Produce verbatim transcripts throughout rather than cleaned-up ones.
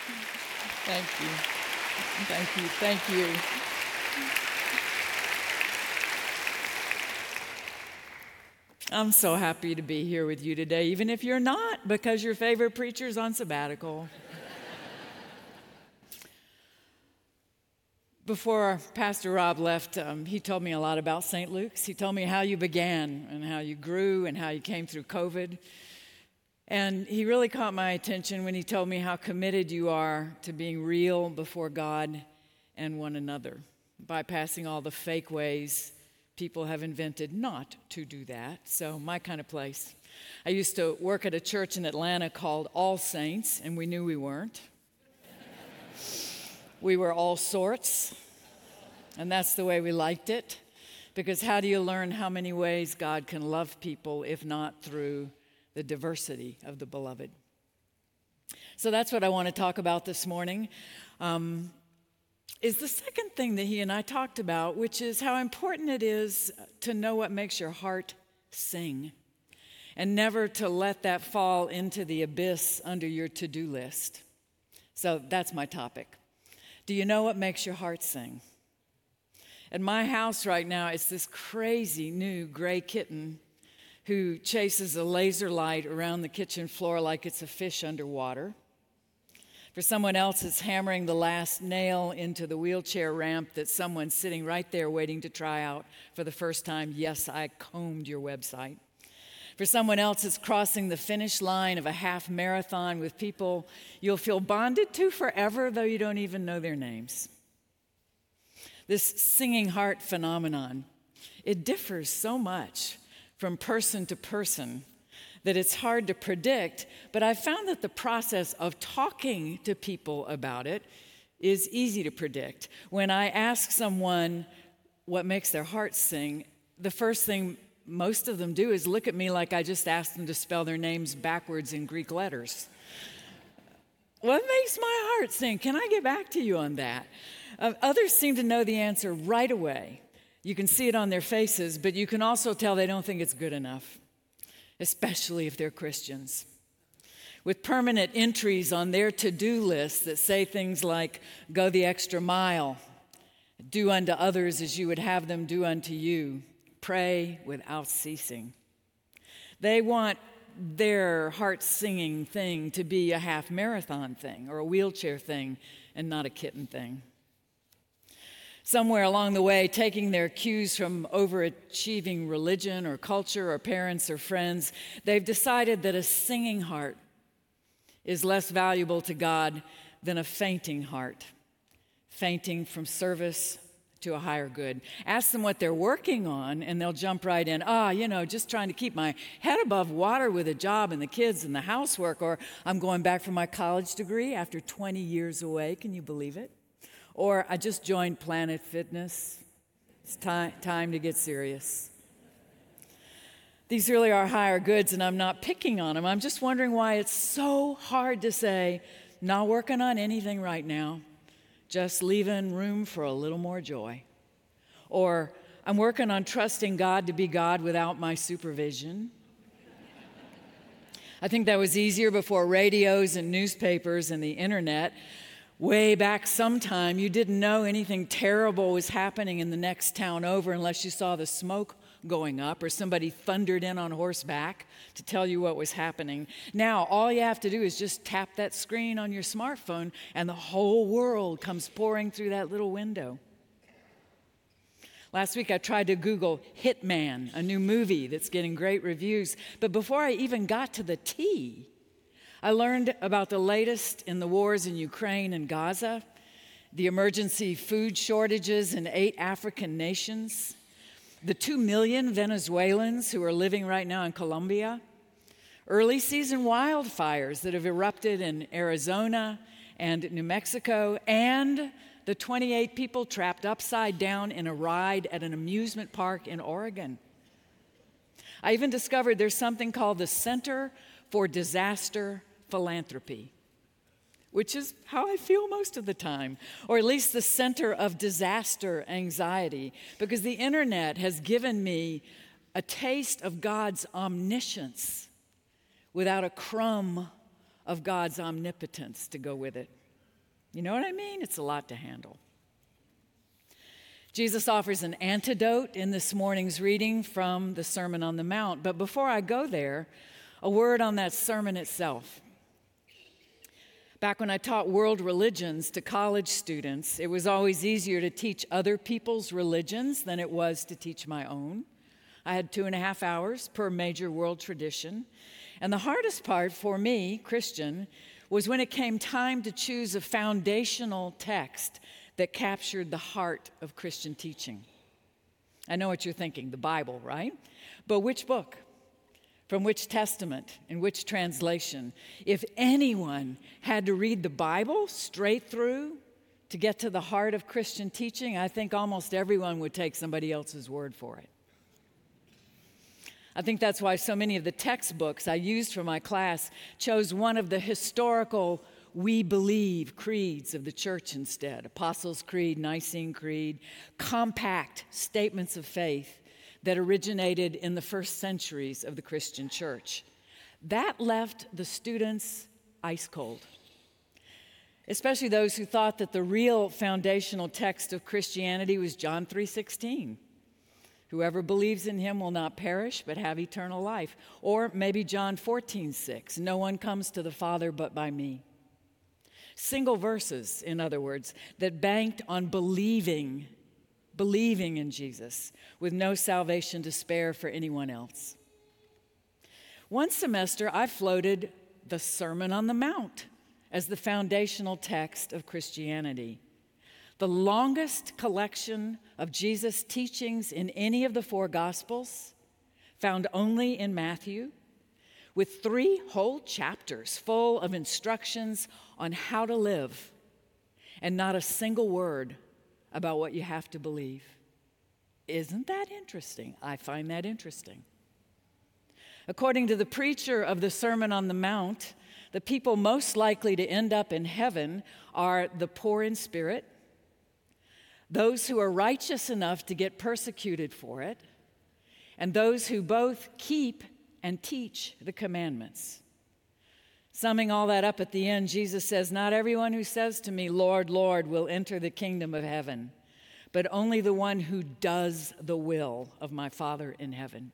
Thank you. Thank you. Thank you. I'm so happy to be here with you today, even if you're not, because your favorite preacher's on sabbatical. Before Pastor Rob left, um, he told me a lot about Saint Luke's. He told me how you began and how you grew and how you came through COVID. And he really caught my attention when he told me how committed you are to being real before God and one another, bypassing all the fake ways people have invented not to do that. So my kind of place. I used to work at a church in Atlanta called All Saints, and we knew we weren't. We were all sorts, and that's the way we liked it, because how do you learn how many ways God can love people if not through the diversity of the beloved? So that's what I want to talk about this morning. Um, is the second thing that he and I talked about, which is how important it is to know what makes your heart sing and never to let that fall into the abyss under your to-do list. So that's my topic. Do you know what makes your heart sing? At my house right now, it's this crazy new gray kitten who chases a laser light around the kitchen floor like it's a fish underwater. For someone else, it's hammering the last nail into the wheelchair ramp that someone's sitting right there waiting to try out for the first time. Yes, I combed your website. For someone else, it's crossing the finish line of a half marathon with people you'll feel bonded to forever, though you don't even know their names. This singing heart phenomenon, it differs so much from person to person that it's hard to predict, but I've found that the process of talking to people about it is easy to predict. When I ask someone what makes their heart sing, the first thing most of them do is look at me like I just asked them to spell their names backwards in Greek letters. What makes my heart sing? Can I get back to you on that? Uh, others seem to know the answer right away. You can see it on their faces, but you can also tell they don't think it's good enough, especially if they're Christians, with permanent entries on their to-do list that say things like, go the extra mile, do unto others as you would have them do unto you, pray without ceasing. They want their heart-singing thing to be a half marathon thing or a wheelchair thing and not a kitten thing. Somewhere along the way, taking their cues from overachieving religion or culture or parents or friends, they've decided that a singing heart is less valuable to God than a fainting heart, fainting from service to a higher good. Ask them what they're working on, and they'll jump right in. Ah, you know, just trying to keep my head above water with a job and the kids and the housework, or I'm going back for my college degree after twenty years away. Can you believe it? Or I just joined Planet Fitness. It's time, time to get serious. These really are higher goods, and I'm not picking on them. I'm just wondering why it's so hard to say, not working on anything right now, just leaving room for a little more joy. Or I'm working on trusting God to be God without my supervision. I think that was easier before radios and newspapers and the internet. Way back sometime, you didn't know anything terrible was happening in the next town over unless you saw the smoke going up or somebody thundered in on horseback to tell you what was happening. Now, all you have to do is just tap that screen on your smartphone and the whole world comes pouring through that little window. Last week, I tried to Google Hitman, a new movie that's getting great reviews, but before I even got to the T, I learned about the latest in the wars in Ukraine and Gaza, the emergency food shortages in eight African nations, the two million Venezuelans who are living right now in Colombia, early season wildfires that have erupted in Arizona and New Mexico, and the twenty-eight people trapped upside down in a ride at an amusement park in Oregon. I even discovered there's something called the Center for Disaster Philanthropy, which is how I feel most of the time, or at least the center of disaster anxiety, because the internet has given me a taste of God's omniscience without a crumb of God's omnipotence to go with it. You know what I mean? It's a lot to handle. Jesus offers an antidote in this morning's reading from the Sermon on the Mount. But before I go there, a word on that sermon itself. Back when I taught world religions to college students, it was always easier to teach other people's religions than it was to teach my own. I had two and a half hours per major world tradition. And the hardest part for me, Christian, was when it came time to choose a foundational text that captured the heart of Christian teaching. I know what you're thinking, the Bible, right? But which book? From which testament? In which translation? If anyone had to read the Bible straight through to get to the heart of Christian teaching, I think almost everyone would take somebody else's word for it. I think that's why so many of the textbooks I used for my class chose one of the historical we believe creeds of the church instead. Apostles' Creed, Nicene Creed, compact statements of faith that originated in the first centuries of the Christian church. That left the students ice cold, especially those who thought that the real foundational text of Christianity was John three sixteen. Whoever believes in him will not perish but have eternal life. Or maybe John fourteen six. No one comes to the Father but by me. Single verses, in other words, that banked on believing believing in Jesus, with no salvation to spare for anyone else. One semester, I floated the Sermon on the Mount as the foundational text of Christianity, the longest collection of Jesus' teachings in any of the four Gospels, found only in Matthew, with three whole chapters full of instructions on how to live, and not a single word about what you have to believe. Isn't that interesting? I find that interesting. According to the preacher of the Sermon on the Mount, the people most likely to end up in heaven are the poor in spirit, those who are righteous enough to get persecuted for it, and those who both keep and teach the commandments. Summing all that up at the end, Jesus says, "Not everyone who says to me, 'Lord, Lord,' will enter the kingdom of heaven, but only the one who does the will of my Father in heaven."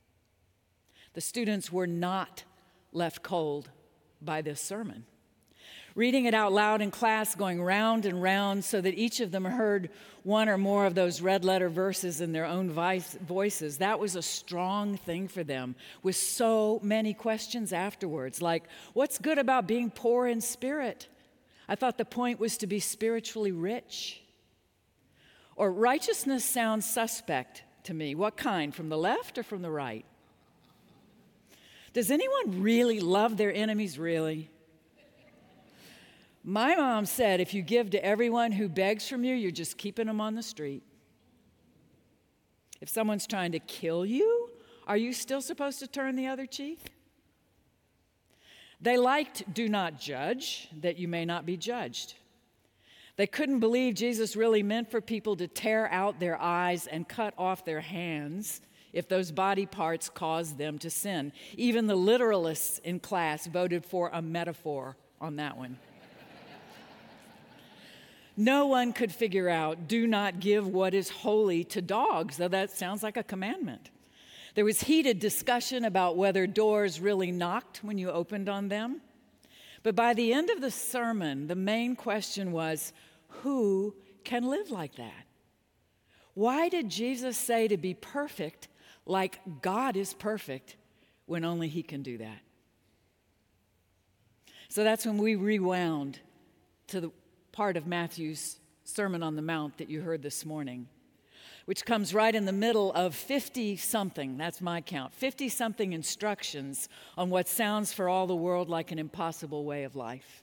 The students were not left cold by this sermon. Reading it out loud in class, going round and round so that each of them heard one or more of those red letter verses in their own voices, that was a strong thing for them, with so many questions afterwards, like, what's good about being poor in spirit? I thought the point was to be spiritually rich. Or righteousness sounds suspect to me. What kind, from the left or from the right? Does anyone really love their enemies, really? My mom said, if you give to everyone who begs from you, you're just keeping them on the street. If someone's trying to kill you, are you still supposed to turn the other cheek? They liked "do not judge, that you may not be judged." They couldn't believe Jesus really meant for people to tear out their eyes and cut off their hands if those body parts caused them to sin. Even the literalists in class voted for a metaphor on that one. No one could figure out, do not give what is holy to dogs, though that sounds like a commandment. There was heated discussion about whether doors really knocked when you opened on them. But by the end of the sermon, the main question was, who can live like that? Why did Jesus say to be perfect like God is perfect when only He can do that? So that's when we rewound to the part of Matthew's Sermon on the Mount that you heard this morning, which comes right in the middle of fifty-something, that's my count, fifty-something instructions on what sounds for all the world like an impossible way of life.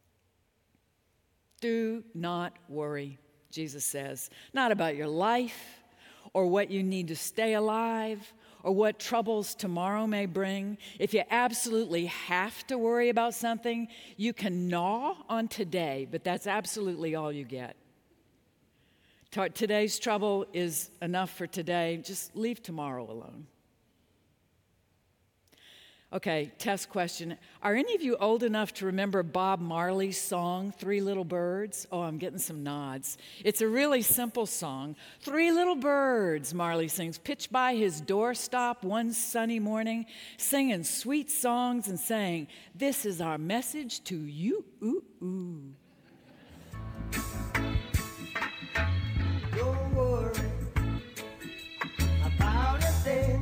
Do not worry, Jesus says, not about your life or what you need to stay alive or what troubles tomorrow may bring. If you absolutely have to worry about something, you can gnaw on today, but that's absolutely all you get. Today's trouble is enough for today. Just leave tomorrow alone. Okay, test question. Are any of you old enough to remember Bob Marley's song, Three Little Birds? Oh, I'm getting some nods. It's a really simple song. Three little birds, Marley sings, pitched by his doorstop one sunny morning, singing sweet songs and saying, "This is our message to you." Ooh, ooh. Don't worry about a thing.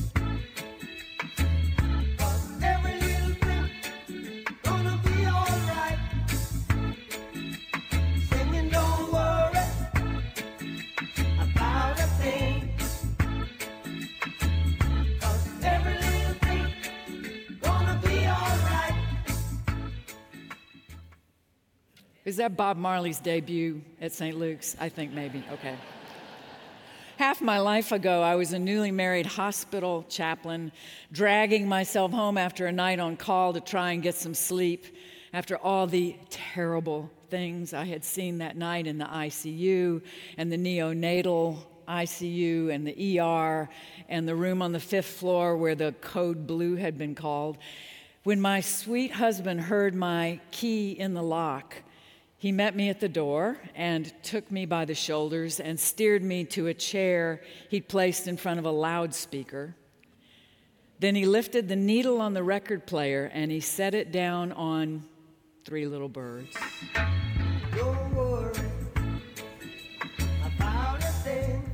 Is that Bob Marley's debut at Saint Luke's? I think maybe. Okay. Half my life ago, I was a newly married hospital chaplain, dragging myself home after a night on call to try and get some sleep after all the terrible things I had seen that night in the I C U and the neonatal I C U and the E R and the room on the fifth floor where the code blue had been called. When my sweet husband heard my key in the lock, he met me at the door and took me by the shoulders and steered me to a chair he'd placed in front of a loudspeaker. Then he lifted the needle on the record player and he set it down on Three Little Birds. Don't worry about a thing.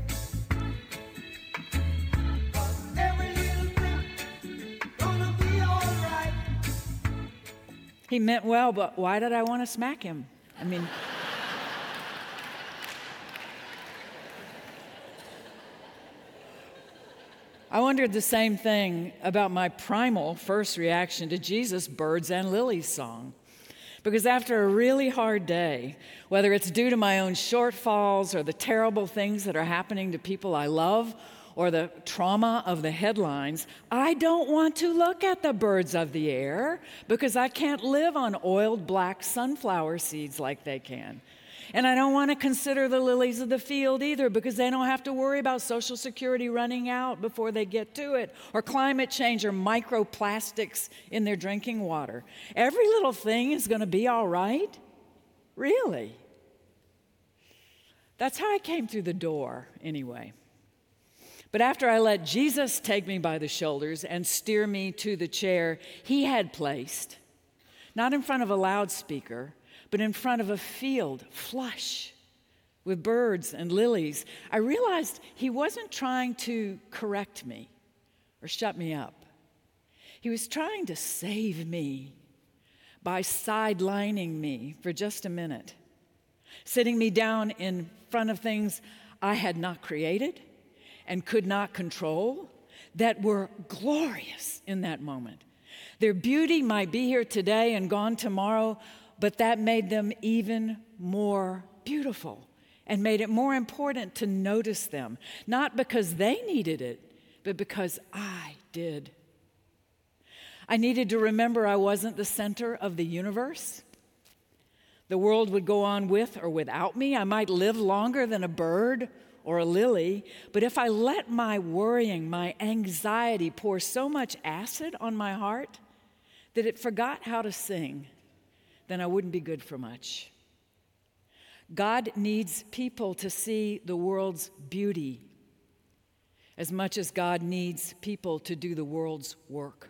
'Cause every little thing gonna be all right. He meant well, but why did I want to smack him? I mean, I wondered the same thing about my primal first reaction to Jesus' Birds and Lilies song. Because after a really hard day, whether it's due to my own shortfalls or the terrible things that are happening to people I love or the trauma of the headlines, I don't want to look at the birds of the air because I can't live on oiled black sunflower seeds like they can. And I don't want to consider the lilies of the field either because they don't have to worry about Social Security running out before they get to it, or climate change or microplastics in their drinking water. Every little thing is going to be all right? Really? That's how I came through the door anyway. But after I let Jesus take me by the shoulders and steer me to the chair he had placed, not in front of a loudspeaker, but in front of a field flush with birds and lilies, I realized he wasn't trying to correct me or shut me up. He was trying to save me by sidelining me for just a minute, sitting me down in front of things I had not created and could not control, that were glorious in that moment. Their beauty might be here today and gone tomorrow, but that made them even more beautiful and made it more important to notice them, not because they needed it, but because I did. I needed to remember I wasn't the center of the universe. The world would go on with or without me. I might live longer than a bird or a lily, but if I let my worrying, my anxiety pour so much acid on my heart that it forgot how to sing, then I wouldn't be good for much. God needs people to see the world's beauty as much as God needs people to do the world's work.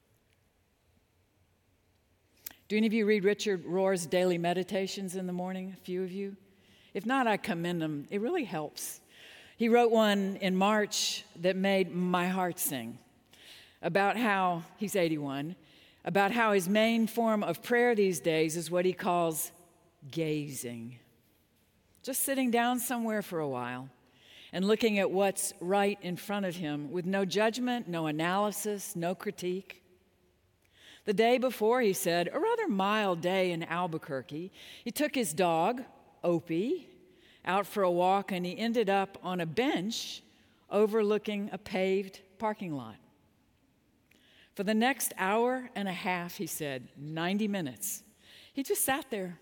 Do any of you read Richard Rohr's Daily Meditations in the morning? A few of you? If not, I commend him. It really helps. He wrote one in March that made my heart sing about how, he's eighty-one, about how his main form of prayer these days is what he calls gazing. Just sitting down somewhere for a while and looking at what's right in front of him with no judgment, no analysis, no critique. The day before, he said, a rather mild day in Albuquerque, he took his dog, Opie, out for a walk, and he ended up on a bench overlooking a paved parking lot. For the next hour and a half, he said, ninety minutes, he just sat there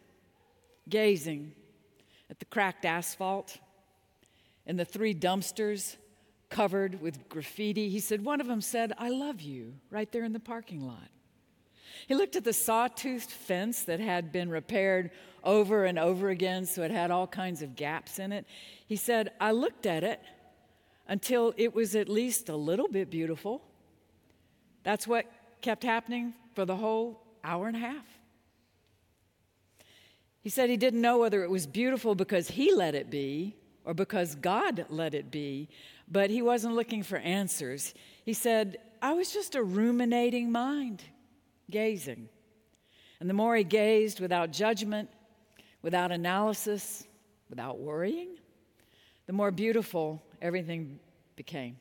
gazing at the cracked asphalt and the three dumpsters covered with graffiti. He said, one of them said, "I love you," right there in the parking lot. He looked at the sawtoothed fence that had been repaired over and over again, so it had all kinds of gaps in it. He said, "I looked at it until it was at least a little bit beautiful." That's what kept happening for the whole hour and a half. He said he didn't know whether it was beautiful because he let it be or because God let it be, but he wasn't looking for answers. He said, "I was just a ruminating mind, gazing." And the more he gazed without judgment, without analysis, without worrying, the more beautiful everything became.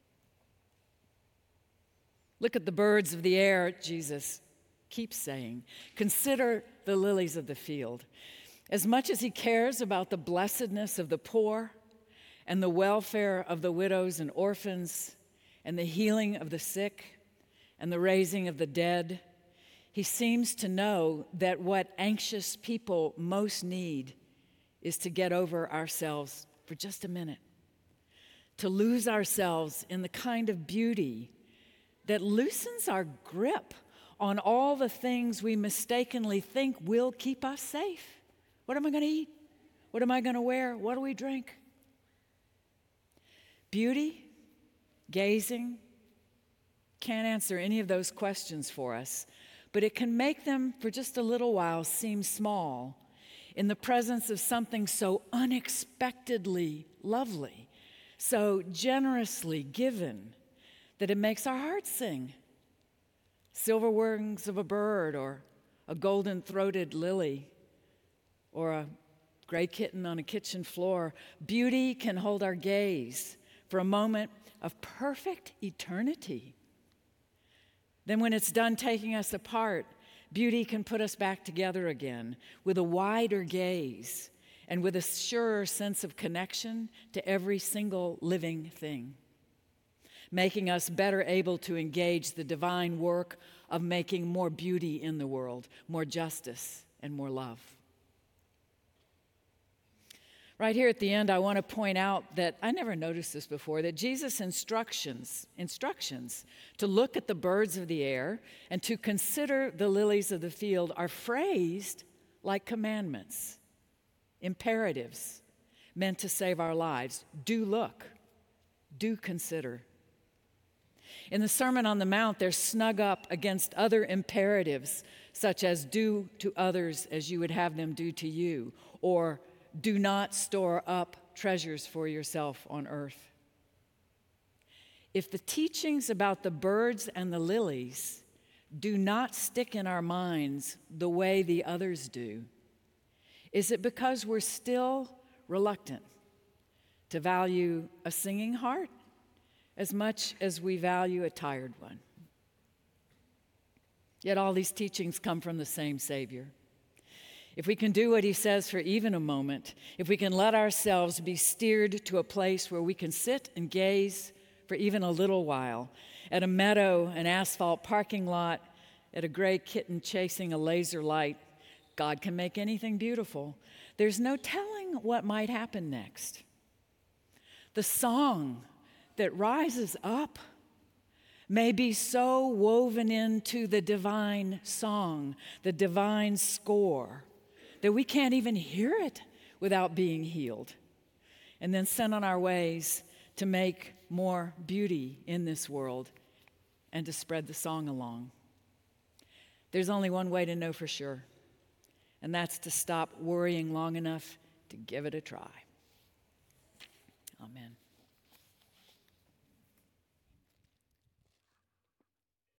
Look at the birds of the air, Jesus keeps saying. Consider the lilies of the field. As much as he cares about the blessedness of the poor and the welfare of the widows and orphans and the healing of the sick and the raising of the dead, he seems to know that what anxious people most need is to get over ourselves for just a minute, to lose ourselves in the kind of beauty that loosens our grip on all the things we mistakenly think will keep us safe. What am I going to eat? What am I going to wear? What do we drink? Beauty, gazing, can't answer any of those questions for us, but it can make them, for just a little while, seem small in the presence of something so unexpectedly lovely, so generously given, that it makes our hearts sing. Silver wings of a bird, or a golden-throated lily, or a gray kitten on a kitchen floor. Beauty can hold our gaze for a moment of perfect eternity. Then when it's done taking us apart, beauty can put us back together again with a wider gaze and with a surer sense of connection to every single living thing, making us better able to engage the divine work of making more beauty in the world, more justice, and more love. Right here at the end, I want to point out that I never noticed this before, that Jesus' instructions, instructions to look at the birds of the air and to consider the lilies of the field are phrased like commandments, imperatives meant to save our lives. Do look, do consider. In the Sermon on the Mount, they're snug up against other imperatives, such as do to others as you would have them do to you, or do not store up treasures for yourself on earth. If the teachings about the birds and the lilies do not stick in our minds the way the others do, is it because we're still reluctant to value a singing heart as much as we value a tired one? Yet all these teachings come from the same Savior. If we can do what he says for even a moment, if we can let ourselves be steered to a place where we can sit and gaze for even a little while, at a meadow, an asphalt parking lot, at a gray kitten chasing a laser light, God can make anything beautiful. There's no telling what might happen next. The song that rises up may be so woven into the divine song, the divine score, that we can't even hear it without being healed, and then sent on our ways to make more beauty in this world and to spread the song along. There's only one way to know for sure, and that's to stop worrying long enough to give it a try.